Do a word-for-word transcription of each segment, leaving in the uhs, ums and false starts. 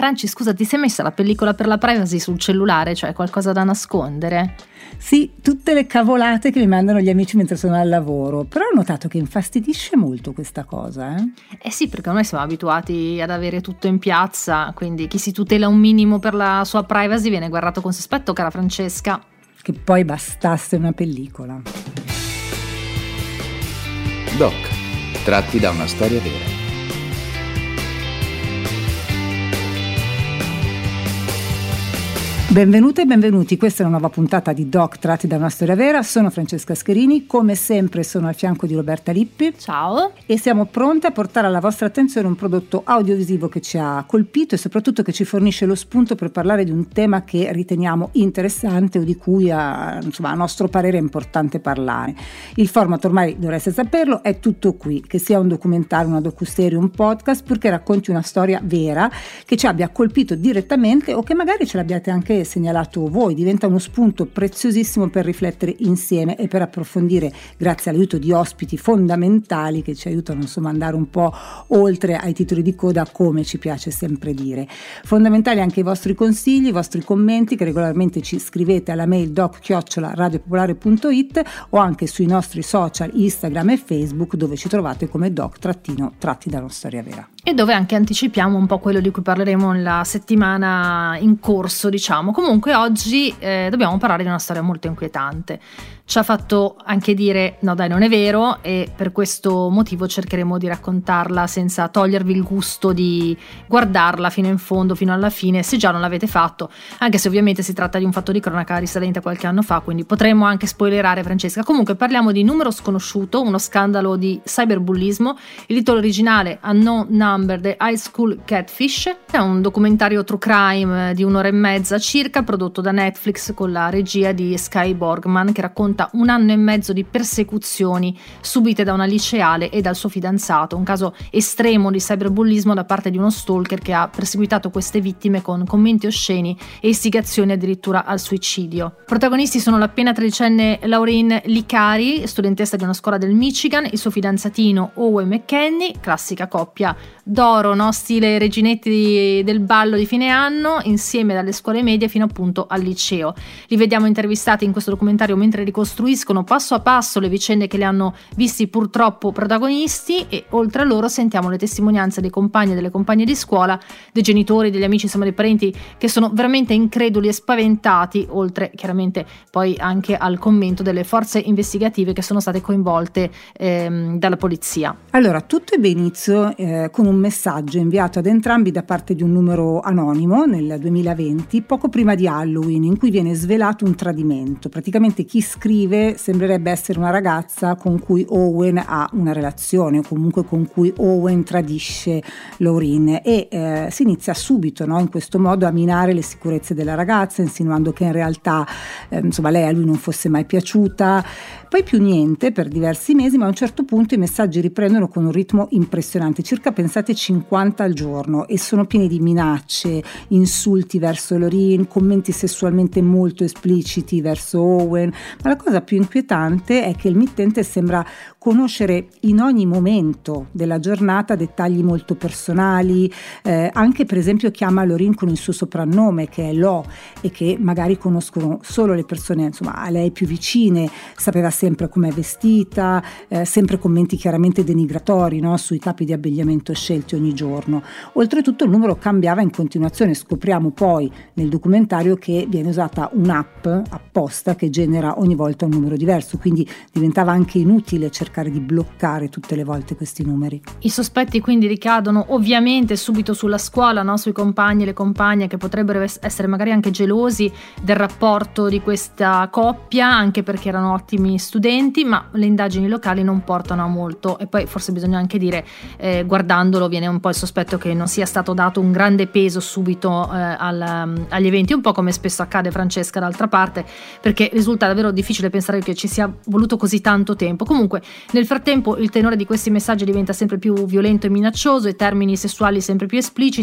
Franci, scusa, ti sei messa la pellicola per la privacy sul cellulare? Cioè qualcosa da nascondere? Sì, tutte le cavolate che mi mandano gli amici mentre sono al lavoro, però ho notato che infastidisce molto questa cosa. Eh, eh sì, perché noi siamo abituati ad avere tutto in piazza, quindi chi si tutela un minimo per la sua privacy viene guardato con sospetto, cara Francesca. Che poi bastasse una pellicola. Doc, tratti da una storia vera. Benvenute e benvenuti, questa è una nuova puntata di Doc tratti da una storia vera. Sono Francesca Scherini, come sempre sono al fianco di Roberta Lippi. Ciao. E siamo pronte a portare alla vostra attenzione un prodotto audiovisivo che ci ha colpito e soprattutto che ci fornisce lo spunto per parlare di un tema che riteniamo interessante o di cui a, insomma, a nostro parere è importante parlare. Il format, ormai dovreste saperlo, è Tutto Qui, che sia un documentario, una docuserie, un podcast, purché racconti una storia vera che ci abbia colpito direttamente o che magari ce l'abbiate anche segnalato voi. Diventa uno spunto preziosissimo per riflettere insieme e per approfondire, grazie all'aiuto di ospiti fondamentali che ci aiutano insomma ad andare un po' oltre ai titoli di coda, come ci piace sempre dire. Fondamentali anche i vostri consigli, i vostri commenti che regolarmente ci scrivete alla mail doc chiocciola radiopopolare punto it o anche sui nostri social Instagram e Facebook, dove ci trovate come doc trattino tratti da una storia vera. E dove anche anticipiamo un po' quello di cui parleremo nella settimana in corso, diciamo. Comunque oggi eh, dobbiamo parlare di una storia molto inquietante. Ci ha fatto anche dire no dai, non è vero, e per questo motivo cercheremo di raccontarla senza togliervi il gusto di guardarla fino in fondo, fino alla fine, se già non l'avete fatto, anche se ovviamente si tratta di un fatto di cronaca risalente a qualche anno fa, quindi potremmo anche spoilerare, Francesca. Comunque parliamo di Numero Sconosciuto, uno scandalo di cyberbullismo. Il titolo originale Unknown Number, The High School Catfish, è un documentario true crime di un'ora e mezza circa, prodotto da Netflix con la regia di Sky Borgman, che racconta un anno e mezzo di persecuzioni subite da una liceale e dal suo fidanzato, un caso estremo di cyberbullismo da parte di uno stalker che ha perseguitato queste vittime con commenti osceni e istigazioni addirittura al suicidio. Protagonisti sono l'appena tredicenne Laureen Licari, studentessa di una scuola del Michigan, il suo fidanzatino Owen McKenney, classica coppia d'oro, no? Stile reginetti del ballo di fine anno, insieme dalle scuole medie fino appunto al liceo. Li vediamo intervistati in questo documentario mentre ricostruiscono passo a passo le vicende che li hanno visti purtroppo protagonisti, e oltre a loro sentiamo le testimonianze dei compagni e delle compagne di scuola, dei genitori, degli amici, insomma dei parenti che sono veramente increduli e spaventati, oltre chiaramente poi anche al commento delle forze investigative che sono state coinvolte ehm, dalla polizia. Allora, tutto ebbe inizio eh, con un messaggio inviato ad entrambi da parte di un numero anonimo nel duemilaventi, poco prima di Halloween, in cui viene svelato un tradimento. Praticamente chi scrive sembrerebbe essere una ragazza con cui Owen ha una relazione, o comunque con cui Owen tradisce Laureen, e eh, si inizia subito, no, in questo modo a minare le sicurezze della ragazza, insinuando che in realtà eh, insomma lei a lui non fosse mai piaciuta. Poi più niente per diversi mesi, ma a un certo punto i messaggi riprendono con un ritmo impressionante, circa pensate cinquanta al giorno, e sono pieni di minacce, insulti verso Laureen, commenti sessualmente molto espliciti verso Owen. Ma la cosa più inquietante è che il mittente sembra conoscere in ogni momento della giornata dettagli molto personali, eh, anche per esempio chiama Laureen con il suo soprannome che è Lo, e che magari conoscono solo le persone insomma a lei più vicine. Sapeva sempre com'è vestita, eh, sempre commenti chiaramente denigratori, no, sui capi di abbigliamento scelti ogni giorno. Oltretutto il numero cambiava in continuazione. Scopriamo poi nel documentario che viene usata un'app apposta che genera ogni volta un numero diverso, quindi diventava anche inutile cercare di bloccare tutte le volte questi numeri. I sospetti quindi ricadono ovviamente subito sulla scuola, no? Sui compagni e le compagne che potrebbero essere magari anche gelosi del rapporto di questa coppia, anche perché erano ottimi studenti, ma le indagini locali non portano a molto. E poi forse bisogna anche dire, eh, guardandolo viene un po' il sospetto che non sia stato dato un grande peso subito eh, al, agli eventi, un po' come spesso accade, Francesca, d'altra parte, perché risulta davvero difficile pensare che ci sia voluto così tanto tempo. Comunque nel frattempo il tenore di questi messaggi diventa sempre più violento e minaccioso, i termini sessuali sempre più espliciti,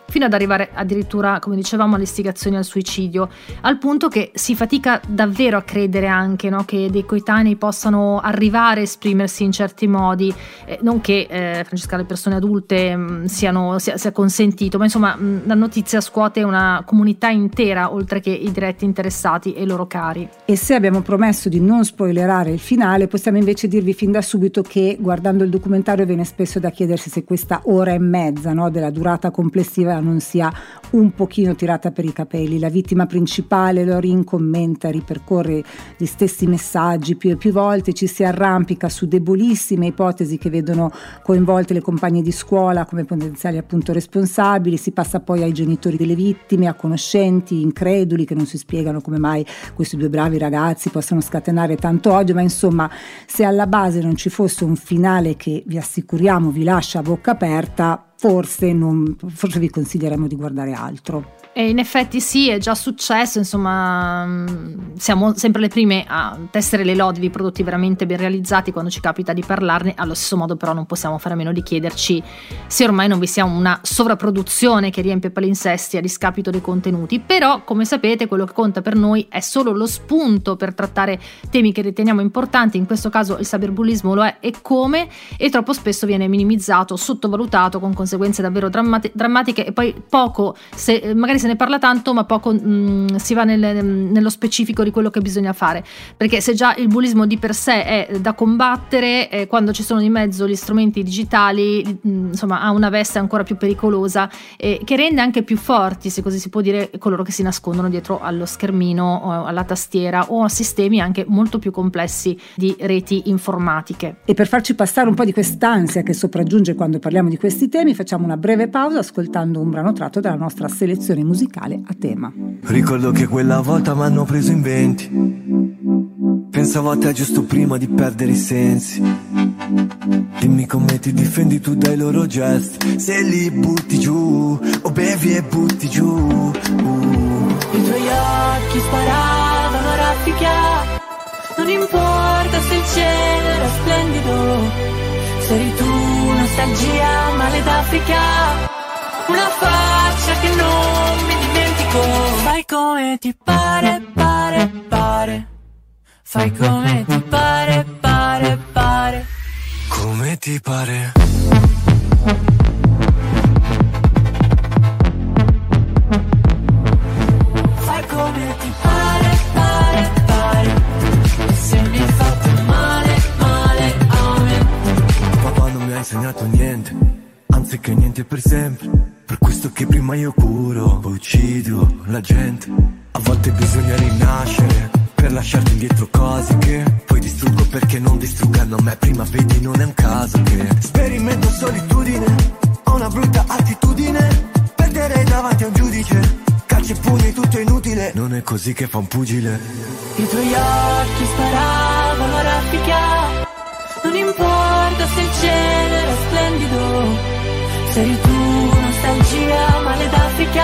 fino ad arrivare addirittura, come dicevamo, all'istigazione al suicidio, al punto che si fatica davvero a credere anche, no, che dei coetanei possano arrivare a esprimersi in certi modi, eh, non che eh, Francesca, le persone adulte mh, siano, sia, sia consentito, ma insomma mh, la notizia scuote una comunità intera oltre che i diretti interessati e i loro cari. E se abbiamo promesso di non spoilerare il finale, possiamo invece dirvi fin da subito che guardando il documentario viene spesso da chiedersi se questa ora e mezza, no, della durata complessiva non sia un pochino tirata per i capelli. La vittima principale, Lorin, commenta, ripercorre gli stessi messaggi più e più volte, ci si arrampica su debolissime ipotesi che vedono coinvolte le compagne di scuola come potenziali appunto responsabili, si passa poi ai genitori delle vittime, a conoscenti increduli che non si spiegano come mai questi due bravi ragazzi possano scatenare tanto odio, ma insomma se alla base non ci fosse un finale che vi assicuriamo vi lascia a bocca aperta, forse, non, forse vi consiglieremo di guardare altro. E in effetti sì, è già successo, insomma siamo sempre le prime a tessere le lodi di prodotti veramente ben realizzati quando ci capita di parlarne. Allo stesso modo però non possiamo fare a meno di chiederci se ormai non vi sia una sovrapproduzione che riempie palinsesti a discapito dei contenuti. Però, come sapete, quello che conta per noi è solo lo spunto per trattare temi che riteniamo importanti, in questo caso il cyberbullismo lo è e come, e troppo spesso viene minimizzato, sottovalutato, con conseguenze davvero drammati- drammatiche e poi poco, se magari se ne parla tanto ma poco mh, si va nel, nello specifico di quello che bisogna fare, perché se già il bullismo di per sé è da combattere, eh, quando ci sono di mezzo gli strumenti digitali mh, insomma ha una veste ancora più pericolosa, eh, che rende anche più forti, se così si può dire, coloro che si nascondono dietro allo schermino o alla tastiera o a sistemi anche molto più complessi di reti informatiche. E per farci passare un po' di quest'ansia che sopraggiunge quando parliamo di questi temi, facciamo una breve pausa ascoltando un brano tratto dalla nostra selezione musicale a tema. Ricordo che quella volta m'hanno preso in venti, pensavo a te giusto prima di perdere i sensi. Dimmi come ti difendi tu dai loro gesti, se li butti giù o bevi e butti giù. uh. I tuoi occhi sparavano a raffica, non importa se il cielo era splendido, se eri tu nostalgia male d'Africa, una faccia che non mi dimentico. Fai come ti pare, pare, pare. Fai come ti pare, pare, pare. Come ti pare. Fai come ti pare, pare, pare. Se mi hai fatto male, male a me. Papà non mi ha insegnato niente, anzi che niente per sempre. Per questo che prima io curo, poi uccido la gente. A volte bisogna rinascere per lasciarti indietro cose che poi distruggo perché non distruggano me. Prima vedi non è un caso che sperimento solitudine, ho una brutta attitudine, perdere davanti a un giudice, calci e pugni tutto inutile, non è così che fa un pugile. I tuoi occhi sparavano a raffica, non importa se il cielo era splendido, se eri tu nostalgia male d'Africa,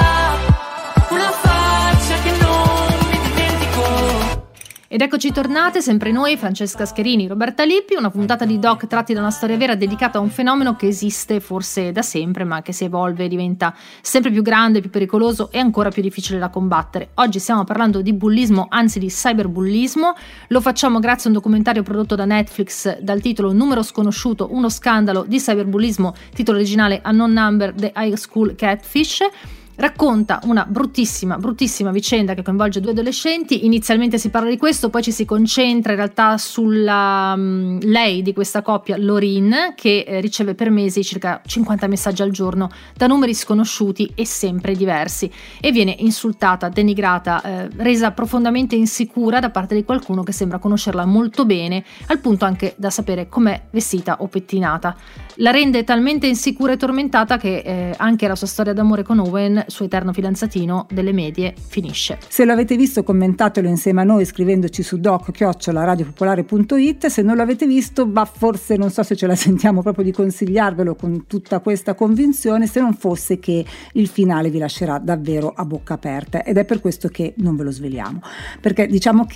una faccia che non mi dimentico. Ed eccoci tornate, sempre noi, Francesca Scherini, Roberta Lippi, una puntata di Doc tratti da una storia vera dedicata a un fenomeno che esiste forse da sempre ma che si evolve e diventa sempre più grande, più pericoloso e ancora più difficile da combattere. Oggi stiamo parlando di bullismo, anzi di cyberbullismo. Lo facciamo grazie a un documentario prodotto da Netflix dal titolo Numero sconosciuto, uno scandalo di cyberbullismo, titolo originale Unknown Number, The High School Catfish. Racconta una bruttissima, bruttissima vicenda che coinvolge due adolescenti. Inizialmente si parla di questo, poi ci si concentra in realtà sulla um, lei di questa coppia, Lorin, che eh, riceve per mesi circa cinquanta messaggi al giorno da numeri sconosciuti e sempre diversi, e viene insultata, denigrata, eh, resa profondamente insicura da parte di qualcuno che sembra conoscerla molto bene, al punto anche da sapere com'è vestita o pettinata. La rende talmente insicura e tormentata che eh, anche la sua storia d'amore con Owen, suo eterno fidanzatino delle medie, finisce. Se lo avete visto, commentatelo insieme a noi scrivendoci su doc chiocciola radiopopolare punto it. Se non l'avete visto, bah, forse non so se ce la sentiamo proprio di consigliarvelo con tutta questa convinzione, se non fosse che il finale vi lascerà davvero a bocca aperta, ed è per questo che non ve lo sveliamo, perché diciamo che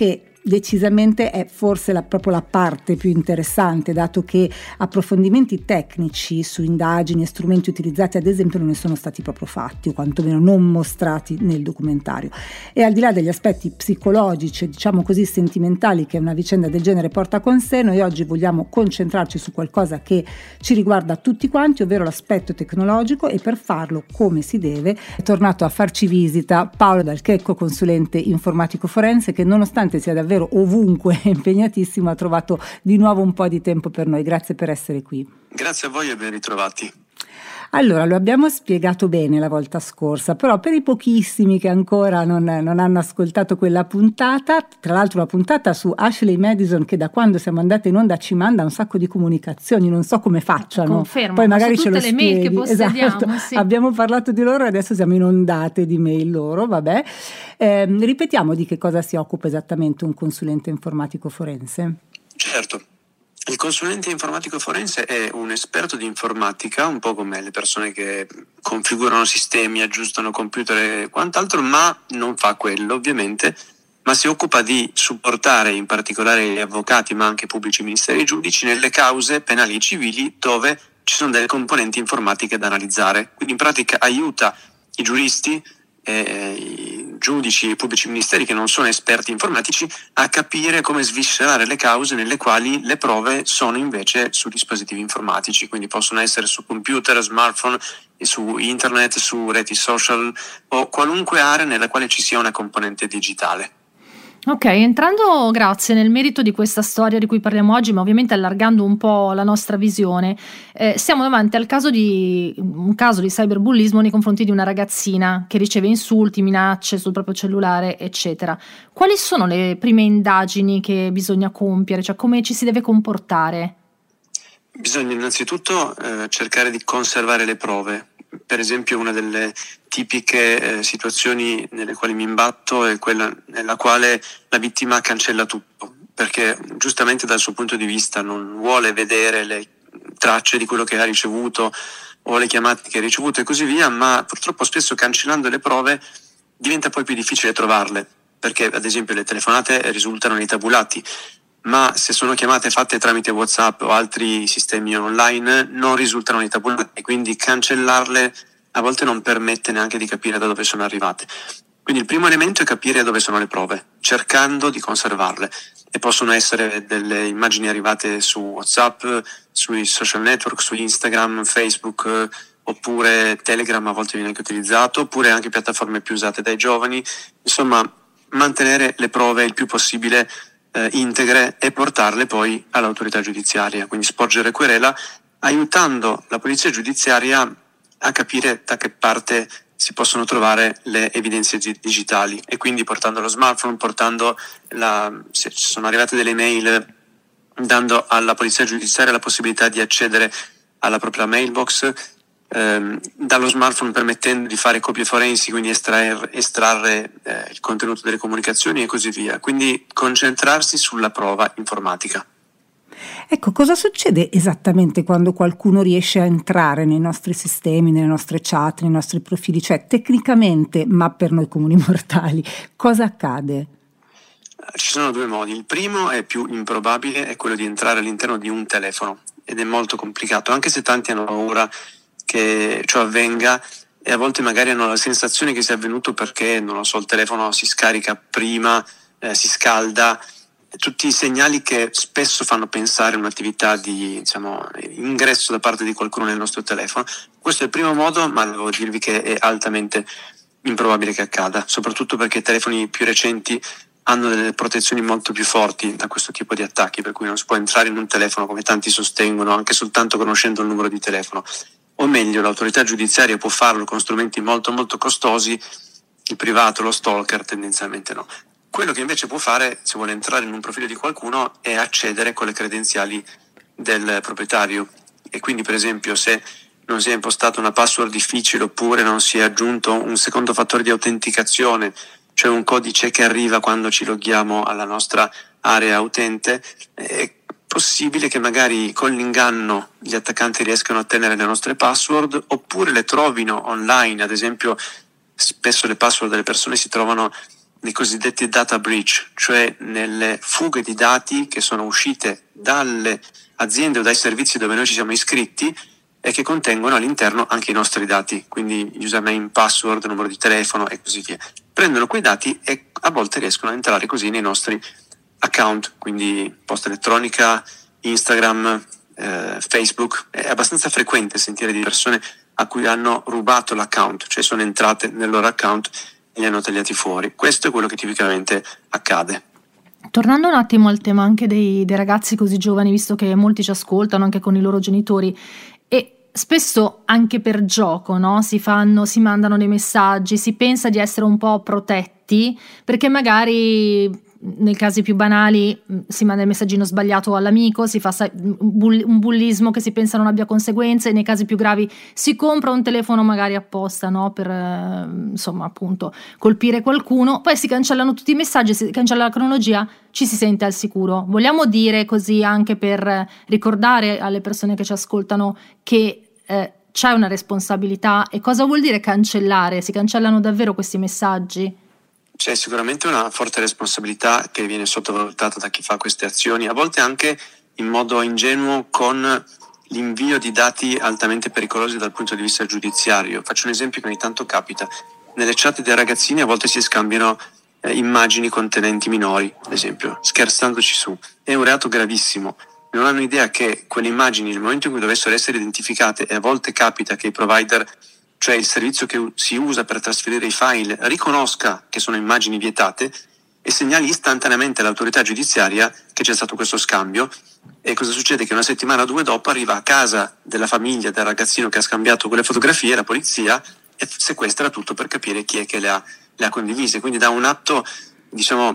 decisamente è forse la, proprio la parte più interessante, dato che approfondimenti tecnici su indagini e strumenti utilizzati ad esempio non ne sono stati proprio fatti, o quantomeno non mostrati nel documentario. E al di là degli aspetti psicologici, diciamo così sentimentali, che una vicenda del genere porta con sé, noi oggi vogliamo concentrarci su qualcosa che ci riguarda tutti quanti, ovvero l'aspetto tecnologico, e per farlo come si deve è tornato a farci visita Paolo Dal Checco, consulente informatico forense, che nonostante sia davvero ovunque impegnatissimo ha trovato di nuovo un po' di tempo per noi. Grazie per essere qui. Grazie a voi e ben ritrovati. Allora, lo abbiamo spiegato bene la volta scorsa, però per i pochissimi che ancora non, non hanno ascoltato quella puntata, tra l'altro una puntata su Ashley Madison che da quando siamo andate in onda ci manda un sacco di comunicazioni, non so come facciano. Confermo, poi magari ce lo tutte le mail che possediamo. Esatto. Sì. Abbiamo parlato di loro e adesso siamo inondate di mail loro, vabbè. Eh, ripetiamo di che cosa si occupa esattamente un consulente informatico forense? Certo. Il consulente informatico forense è un esperto di informatica, un po' come le persone che configurano sistemi, aggiustano computer e quant'altro, ma non fa quello ovviamente, ma si occupa di supportare in particolare gli avvocati, ma anche pubblici ministeri e giudici nelle cause penali e civili dove ci sono delle componenti informatiche da analizzare. Quindi in pratica aiuta i giuristi, eh, i giudici e i pubblici ministeri che non sono esperti informatici a capire come sviscerare le cause nelle quali le prove sono invece su dispositivi informatici, quindi possono essere su computer, smartphone, su internet, su reti social o qualunque area nella quale ci sia una componente digitale. Ok, entrando grazie nel merito di questa storia di cui parliamo oggi, ma ovviamente allargando un po' la nostra visione, eh, siamo davanti al caso di un caso di cyberbullismo nei confronti di una ragazzina che riceve insulti, minacce sul proprio cellulare, eccetera. Quali sono le prime indagini che bisogna compiere? Cioè, come ci si deve comportare? Bisogna innanzitutto eh, cercare di conservare le prove. Per esempio, una delle tipiche eh, situazioni nelle quali mi imbatto è quella nella quale la vittima cancella tutto, perché giustamente dal suo punto di vista non vuole vedere le tracce di quello che ha ricevuto o le chiamate che ha ricevuto e così via, ma purtroppo spesso cancellando le prove diventa poi più difficile trovarle, perché ad esempio le telefonate risultano nei tabulati, ma se sono chiamate fatte tramite WhatsApp o altri sistemi online non risultano nei tabulati e quindi cancellarle a volte non permette neanche di capire da dove sono arrivate. Quindi il primo elemento è capire dove sono le prove, cercando di conservarle, e possono essere delle immagini arrivate su WhatsApp, sui social network, su Instagram, Facebook, oppure Telegram a volte viene anche utilizzato, oppure anche piattaforme più usate dai giovani. Insomma, mantenere le prove il più possibile eh, integre e portarle poi all'autorità giudiziaria, quindi sporgere querela, aiutando la polizia giudiziaria a capire da che parte si possono trovare le evidenze digitali, e quindi portando lo smartphone, portando la, se ci sono arrivate delle mail, dando alla polizia giudiziaria la possibilità di accedere alla propria mailbox, ehm, dallo smartphone permettendo di fare copie forensi, quindi estraer, estrarre eh, il contenuto delle comunicazioni e così via. Quindi concentrarsi sulla prova informatica. Ecco, cosa succede esattamente quando qualcuno riesce a entrare nei nostri sistemi, nelle nostre chat, nei nostri profili? Cioè, tecnicamente, ma per noi comuni mortali, cosa accade? Ci sono due modi. Il primo è più improbabile, è quello di entrare all'interno di un telefono, ed è molto complicato, anche se tanti hanno paura che ciò avvenga, e a volte magari hanno la sensazione che sia avvenuto perché, non lo so, il telefono si scarica prima, eh, si scalda, tutti i segnali che spesso fanno pensare a un'attività di, diciamo, ingresso da parte di qualcuno nel nostro telefono. Questo è il primo modo, ma devo dirvi che è altamente improbabile che accada, soprattutto perché i telefoni più recenti hanno delle protezioni molto più forti da questo tipo di attacchi, per cui non si può entrare in un telefono, come tanti sostengono, anche soltanto conoscendo il numero di telefono. O meglio, l'autorità giudiziaria può farlo con strumenti molto molto costosi, il privato, lo stalker tendenzialmente no. Quello che invece può fare, se vuole entrare in un profilo di qualcuno, è accedere con le credenziali del proprietario, e quindi per esempio se non si è impostata una password difficile oppure non si è aggiunto un secondo fattore di autenticazione, cioè un codice che arriva quando ci loghiamo alla nostra area utente, è possibile che magari con l'inganno gli attaccanti riescano a ottenere le nostre password, oppure le trovino online. Ad esempio, spesso le password delle persone si trovano nei cosiddetti data breach, cioè nelle fughe di dati che sono uscite dalle aziende o dai servizi dove noi ci siamo iscritti e che contengono all'interno anche i nostri dati, quindi username, password, numero di telefono e così via. Prendono quei dati e a volte riescono a entrare così nei nostri account, quindi posta elettronica, Instagram, eh, Facebook. È abbastanza frequente sentire di persone a cui hanno rubato l'account, cioè sono entrate nel loro account e li hanno tagliati fuori. Questo è quello che tipicamente accade. Tornando un attimo al tema anche dei, dei ragazzi così giovani, visto che molti ci ascoltano anche con i loro genitori, e spesso anche per gioco, no? Si fanno, si mandano dei messaggi, si pensa di essere un po' protetti, perché magari nei casi più banali si manda il messaggino sbagliato all'amico, si fa un bullismo che si pensa non abbia conseguenze, e nei casi più gravi si compra un telefono magari apposta, no? Per insomma appunto colpire qualcuno, poi si cancellano tutti i messaggi, si cancella la cronologia, ci si sente al sicuro. Vogliamo dire così, anche per ricordare alle persone che ci ascoltano, che eh, c'è una responsabilità. E cosa vuol dire cancellare? Si cancellano davvero questi messaggi? C'è sicuramente una forte responsabilità che viene sottovalutata da chi fa queste azioni, a volte anche in modo ingenuo, con l'invio di dati altamente pericolosi dal punto di vista giudiziario. Faccio un esempio che ogni tanto capita. Nelle chat dei ragazzini a volte si scambiano eh, immagini contenenti minori, ad esempio, scherzandoci su. È un reato gravissimo. Non hanno idea che quelle immagini, nel momento in cui dovessero essere identificate, e a volte capita che i provider, cioè il servizio che si usa per trasferire i file, riconosca che sono immagini vietate e segnali istantaneamente all'autorità giudiziaria che c'è stato questo scambio. E cosa succede? Che una settimana o due dopo arriva a casa della famiglia del ragazzino che ha scambiato quelle fotografie la polizia e sequestra tutto per capire chi è che le ha, le ha condivise. Quindi da un atto, diciamo,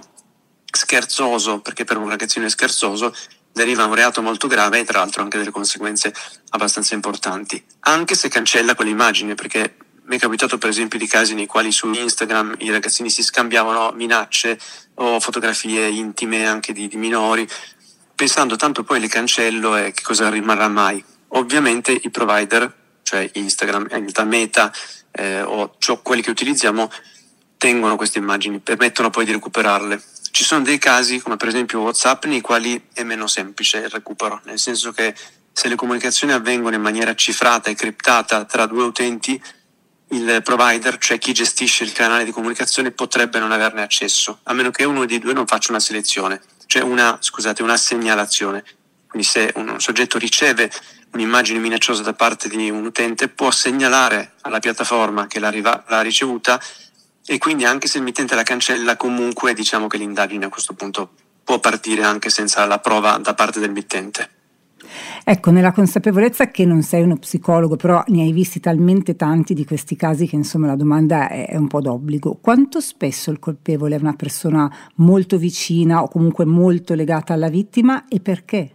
scherzoso, perché per un ragazzino è scherzoso, deriva un reato molto grave e tra l'altro anche delle conseguenze abbastanza importanti, anche se cancella quell'immagine, perché mi è capitato per esempio di casi nei quali su Instagram i ragazzini si scambiavano minacce o fotografie intime anche di, di minori, pensando tanto poi le cancello e che cosa rimarrà mai. Ovviamente i provider, cioè Instagram, Meta eh, o ciò, quelli che utilizziamo, tengono queste immagini, permettono poi di recuperarle. Ci sono dei casi, come per esempio WhatsApp, nei quali è meno semplice il recupero, nel senso che se le comunicazioni avvengono in maniera cifrata e criptata tra due utenti, il provider, cioè chi gestisce il canale di comunicazione, potrebbe non averne accesso, a meno che uno dei due non faccia una selezione, cioè una, scusate, una segnalazione. Quindi se un soggetto riceve un'immagine minacciosa da parte di un utente, può segnalare alla piattaforma che l'ha, l'ha ricevuta, e quindi anche se il mittente la cancella, comunque diciamo che l'indagine a questo punto può partire anche senza la prova da parte del mittente. Ecco, nella consapevolezza che non sei uno psicologo, però ne hai visti talmente tanti di questi casi che insomma la domanda è, è un po' d'obbligo. Quanto spesso il colpevole è una persona molto vicina o comunque molto legata alla vittima, e perché?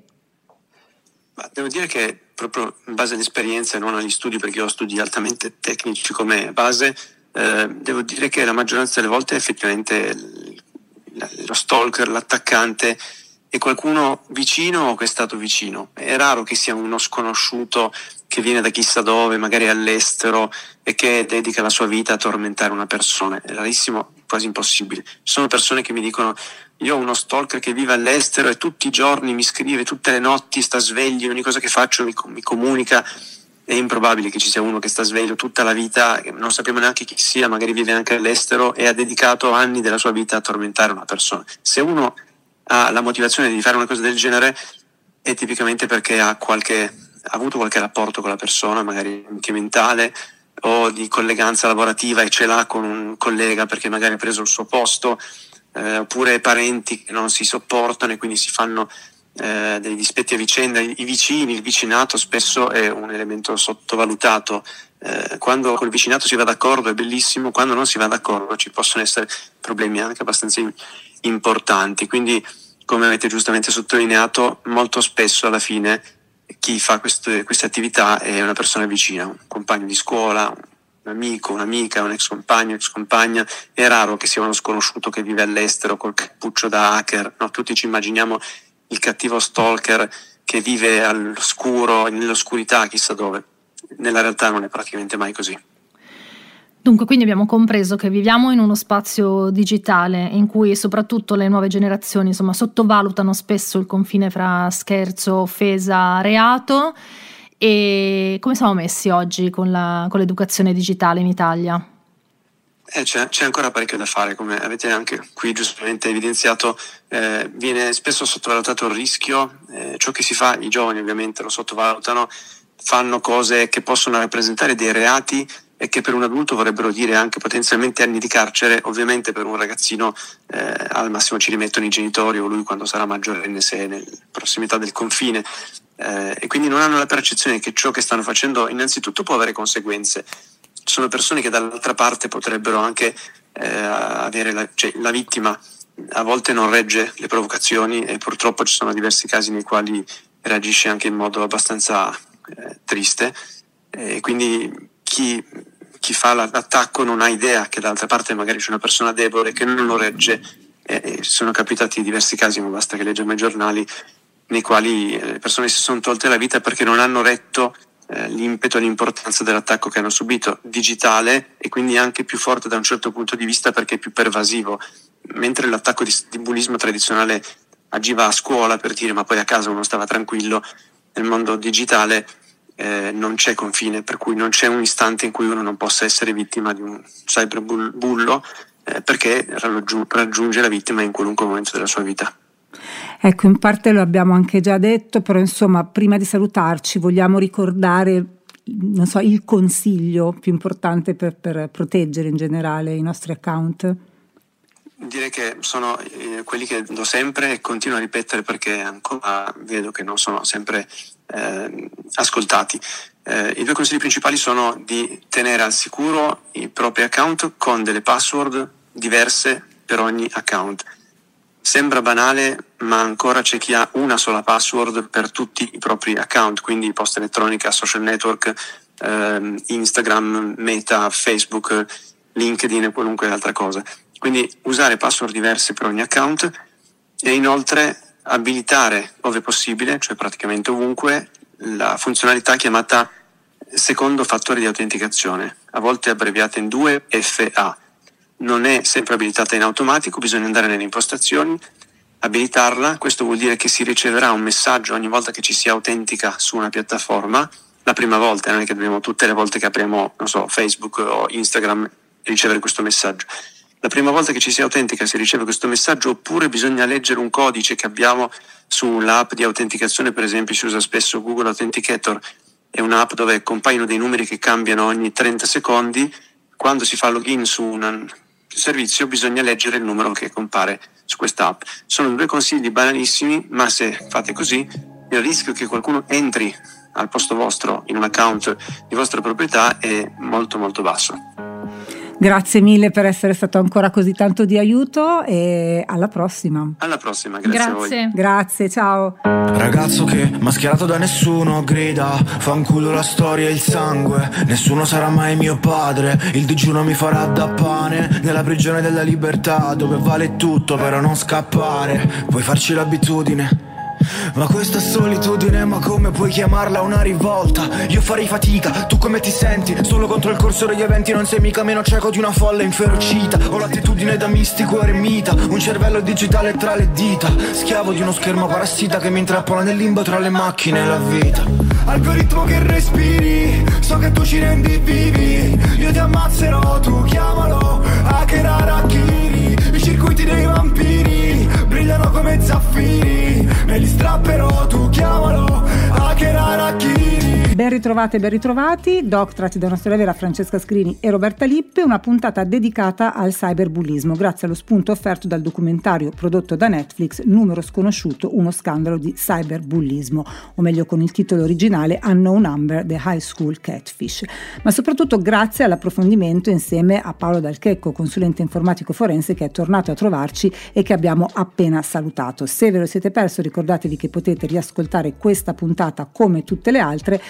Ma devo dire che proprio in base all'esperienza e non agli studi, perché ho studi altamente tecnici come base, Eh, devo dire che la maggioranza delle volte effettivamente lo stalker, l'attaccante, è qualcuno vicino o che è stato vicino. È raro che sia uno sconosciuto che viene da chissà dove, magari all'estero, e che dedica la sua vita a tormentare una persona. È rarissimo, quasi impossibile. Ci sono persone che mi dicono: io ho uno stalker che vive all'estero e tutti i giorni mi scrive, tutte le notti sta sveglio, ogni cosa che faccio mi, mi comunica. È improbabile che ci sia uno che sta sveglio tutta la vita, non sappiamo neanche chi sia, magari vive anche all'estero e ha dedicato anni della sua vita a tormentare una persona. Se uno ha la motivazione di fare una cosa del genere, è tipicamente perché ha qualche ha avuto qualche rapporto con la persona, magari sentimentale o di colleganza lavorativa, e ce l'ha con un collega perché magari ha preso il suo posto, eh, oppure parenti che non si sopportano e quindi si fanno Eh, dei dispetti a vicenda. I vicini, il vicinato spesso è un elemento sottovalutato. Eh, quando col vicinato si va d'accordo è bellissimo, quando non si va d'accordo ci possono essere problemi anche abbastanza importanti. Quindi, come avete giustamente sottolineato, molto spesso alla fine chi fa queste, queste attività è una persona vicina, un compagno di scuola, un amico, un'amica, un ex compagno, ex compagna. È raro che sia uno sconosciuto che vive all'estero col cappuccio da hacker, no? Tutti ci immaginiamo il cattivo stalker che vive all'oscuro, nell'oscurità, chissà dove. Nella realtà non è praticamente mai così. Dunque, quindi abbiamo compreso che viviamo in uno spazio digitale in cui soprattutto le nuove generazioni, insomma, sottovalutano spesso il confine fra scherzo, offesa, reato. E come siamo messi oggi con, la, con l'educazione digitale in Italia? Eh, c'è, c'è ancora parecchio da fare, come avete anche qui giustamente evidenziato. Eh, viene spesso sottovalutato il rischio, eh, ciò che si fa, i giovani ovviamente lo sottovalutano, fanno cose che possono rappresentare dei reati e che per un adulto vorrebbero dire anche potenzialmente anni di carcere. Ovviamente per un ragazzino eh, al massimo ci rimettono i genitori o lui quando sarà maggiorenne, se è nella prossimità del confine, eh, e quindi non hanno la percezione che ciò che stanno facendo innanzitutto può avere conseguenze. Ci sono persone che dall'altra parte potrebbero anche eh, avere la, cioè, la vittima a volte non regge le provocazioni e purtroppo ci sono diversi casi nei quali reagisce anche in modo abbastanza eh, triste, e quindi chi, chi fa l'attacco non ha idea che dall'altra parte magari c'è una persona debole che non lo regge, e, e sono capitati diversi casi, ma basta che leggiamo i giornali, nei quali le persone si sono tolte la vita perché non hanno retto eh, l'impeto e l'importanza dell'attacco che hanno subito, digitale e quindi anche più forte da un certo punto di vista perché è più pervasivo. Mentre l'attacco di, di bullismo tradizionale agiva a scuola per dire ma poi a casa uno stava tranquillo, nel mondo digitale eh, non c'è confine, per cui non c'è un istante in cui uno non possa essere vittima di un cyberbullo eh, perché raggiunge la vittima in qualunque momento della sua vita. Ecco, in parte lo abbiamo anche già detto, però insomma prima di salutarci vogliamo ricordare, non so, il consiglio più importante per, per proteggere in generale i nostri account. Direi che sono eh, quelli che do sempre e continuo a ripetere perché ancora vedo che non sono sempre eh, ascoltati. Eh, I due consigli principali sono di tenere al sicuro i propri account con delle password diverse per ogni account. Sembra banale, ma ancora c'è chi ha una sola password per tutti i propri account, quindi posta elettronica, social network, eh, Instagram, Meta, Facebook, LinkedIn e qualunque altra cosa. Quindi usare password diverse per ogni account e inoltre abilitare, ove possibile, cioè praticamente ovunque, la funzionalità chiamata secondo fattore di autenticazione, a volte abbreviata in due F A. Non è sempre abilitata in automatico, bisogna andare nelle impostazioni, abilitarla. Questo vuol dire che si riceverà un messaggio ogni volta che ci si autentica su una piattaforma, la prima volta, non è che dobbiamo tutte le volte che apriamo, non so, Facebook o Instagram ricevere questo messaggio. La prima volta che ci si autentica si riceve questo messaggio, oppure bisogna leggere un codice che abbiamo sull'app di autenticazione. Per esempio si usa spesso Google Authenticator, è un'app dove compaiono dei numeri che cambiano ogni trenta secondi. Quando si fa login su un servizio bisogna leggere il numero che compare su questa app. Sono due consigli banalissimi, ma se fate così il rischio che qualcuno entri al posto vostro in un account di vostra proprietà è molto molto basso. Grazie mille per essere stato ancora così tanto di aiuto e alla prossima. Alla prossima, grazie, grazie. a voi. Grazie, ciao. Ragazzo che mascherato da nessuno grida, fa un culo la storia e il sangue, nessuno sarà mai mio padre, il digiuno mi farà da pane, nella prigione della libertà dove vale tutto però non scappare, puoi farci l'abitudine. Ma questa solitudine, ma come puoi chiamarla una rivolta? Io farei fatica, tu come ti senti? Solo contro il corso degli eventi non sei mica meno cieco di una folla inferocita. Ho l'attitudine da mistico eremita, un cervello digitale tra le dita, schiavo di uno schermo parassita che mi intrappola nel limbo tra le macchine e la vita. Algoritmo che respiri, so che tu ci rendi vivi, io ti ammazzerò, tu chiamalo hacker Harakiri. I circuiti dei vampiri brillano come zaffiri, me li strapperò, tu chiamalo hacker Harakiri. Ben ritrovate, ben ritrovati, doc tratti da una storia vera, Francesca Scrini e Roberta Lippe, una puntata dedicata al cyberbullismo, grazie allo spunto offerto dal documentario prodotto da Netflix Numero sconosciuto, uno scandalo di cyberbullismo, o meglio con il titolo originale Unknown Number, The High School Catfish, ma soprattutto grazie all'approfondimento insieme a Paolo Dal Checco, consulente informatico forense che è tornato a trovarci e che abbiamo appena salutato. Se ve lo siete perso, ricordatevi che potete riascoltare questa puntata come tutte le altre sul sito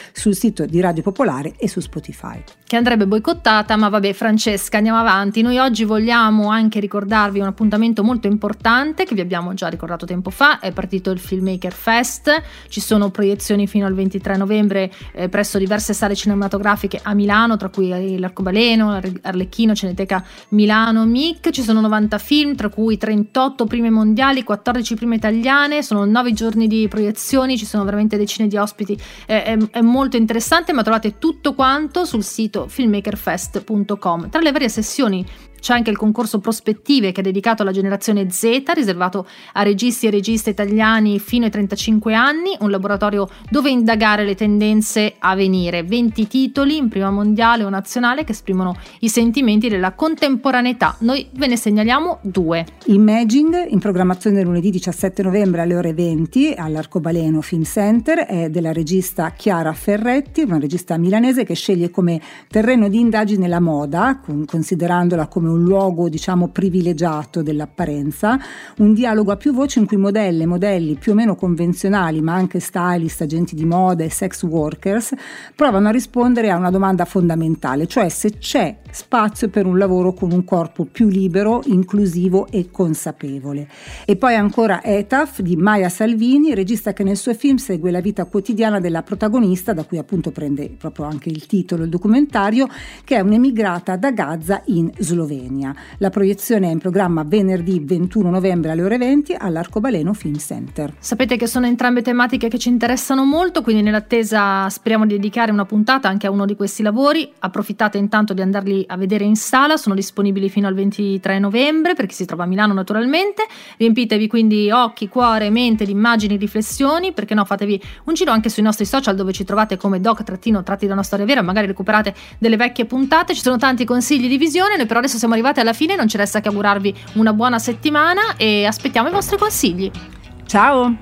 sito di Radio Popolare e su Spotify. Che andrebbe boicottata, ma vabbè, Francesca, andiamo avanti. Noi oggi vogliamo anche ricordarvi un appuntamento molto importante che vi abbiamo già ricordato tempo fa. È partito il Filmmaker Fest, ci sono proiezioni fino al ventitré novembre eh, presso diverse sale cinematografiche a Milano, tra cui l'Arcobaleno, Arlecchino, Cineteca Milano, M I C. Ci sono novanta film, tra cui trentotto prime mondiali, quattordici prime italiane, sono nove giorni di proiezioni, ci sono veramente decine di ospiti, eh, è, è molto interessante, ma trovate tutto quanto sul sito filmmakerfest punto com. Tra le varie sessioni c'è anche il concorso Prospettive, che è dedicato alla generazione Z, riservato a registi e registe italiani fino ai trentacinque anni, un laboratorio dove indagare le tendenze a venire. venti titoli in prima mondiale o nazionale che esprimono i sentimenti della contemporaneità. Noi ve ne segnaliamo due. Imaging, in programmazione lunedì diciassette novembre alle ore venti all'Arcobaleno Film Center, è della regista Chiara Ferretti, una regista milanese che sceglie come terreno di indagine la moda, considerandola come un luogo, diciamo, privilegiato dell'apparenza, un dialogo a più voci in cui modelle e modelli più o meno convenzionali, ma anche stylist, agenti di moda e sex workers, provano a rispondere a una domanda fondamentale, cioè se c'è spazio per un lavoro con un corpo più libero, inclusivo e consapevole. E poi ancora Etaf di Maya Salvini, regista che nel suo film segue la vita quotidiana della protagonista, da cui appunto prende proprio anche il titolo il documentario, che è un'emigrata da Gaza in Slovenia. La proiezione è in programma venerdì ventuno novembre alle ore venti all'Arcobaleno Film Center. Sapete che sono entrambe tematiche che ci interessano molto, quindi nell'attesa speriamo di dedicare una puntata anche a uno di questi lavori. Approfittate intanto di andarli a vedere in sala, sono disponibili fino al ventitré novembre per chi si trova a Milano naturalmente. Riempitevi quindi occhi, cuore, mente di immagini, riflessioni, perché no, fatevi un giro anche sui nostri social dove ci trovate come doc trattino tratti da una storia vera, magari recuperate delle vecchie puntate, ci sono tanti consigli di visione. Noi però adesso siamo arrivati alla fine, non ci resta che augurarvi una buona settimana e aspettiamo i vostri consigli. Ciao!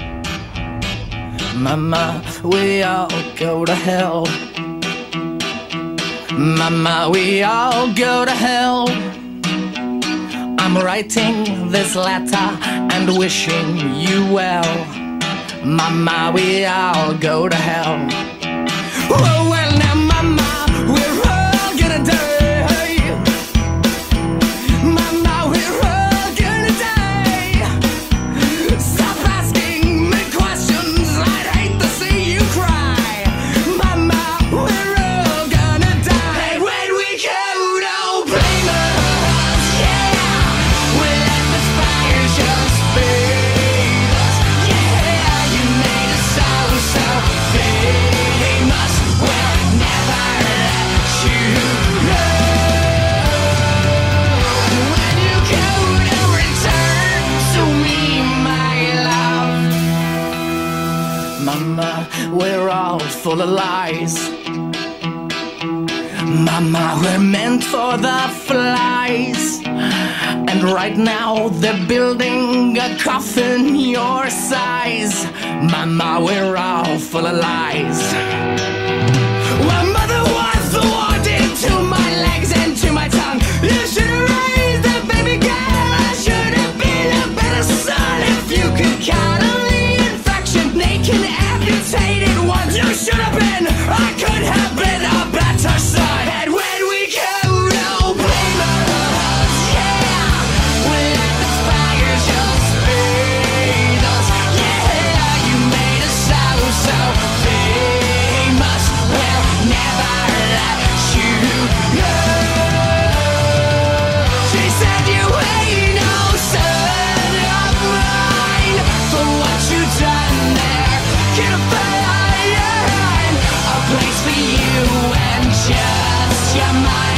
Mama, we all go to hell. Mama, we all go to hell. I'm writing this letter and wishing you well. Mama, we all go to hell. Oh, well now, Mama, we're all gonna die. We're all full of lies. Mama, we're meant for the flies. And right now they're building a coffin your size. Mama, we're all full of lies. Well, mother was the one into my legs and to my tongue. You should have raised that baby girl. I should have been a better son. If you could count on the infection, naked, amputated ones. You should have been, I could have been a better son. And when we go, no blame us, yeah. We let the fire just feed us, yeah. You made us so, so famous. We'll never let you go. She said you ain't no son of mine. For what you done there, can't find a place for you and just your mind.